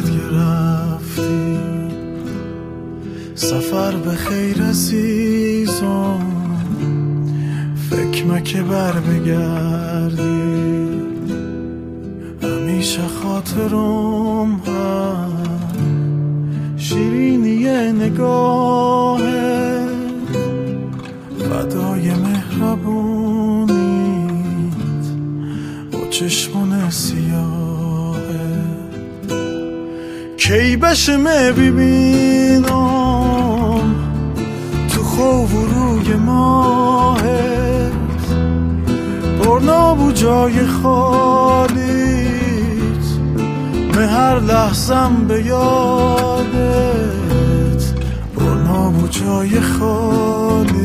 سوپرت که رفتی. سفر به خیر عزیزم، فکر مکه بر بگردی. همیشه خاطرم هست شیرینی نگاهت، فدای مهربونیت و چشمون سیاهت. کی بشمه ببینم تو خواب و روی ماهت، برناب و جای خالیت، به هر لحظم به یادت. برناب و جای خالیت،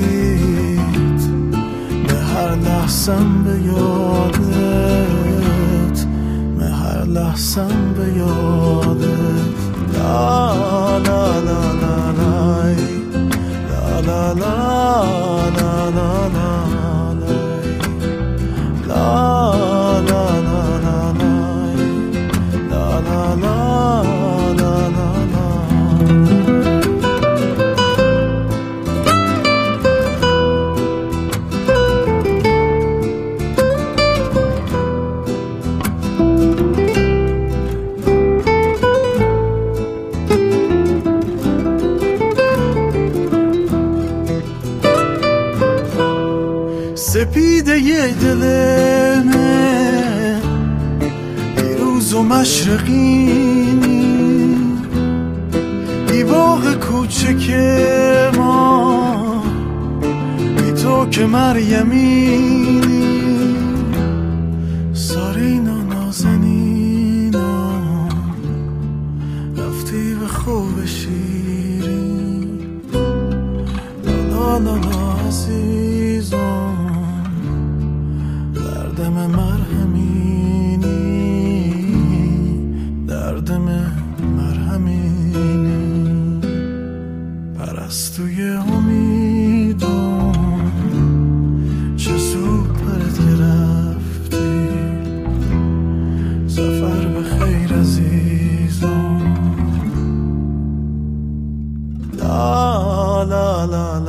به هر لحظم به یادت، به هر لحظم به یادت. لا لا لا لا لا لا لا لا لا سپیده یه دلمه دیروز و مشرقینی، ای باغ کوچک ما بی تو که مریمینی. سارینا نازنینا رفتی به خوب شیرین. لا لا لا عزیزم، دردم مرهمینی، دردم مرهمینی. پرستوی امیدم چه سوپرت که رفتی. سفر به خیر عزیزم. لا لا لا لا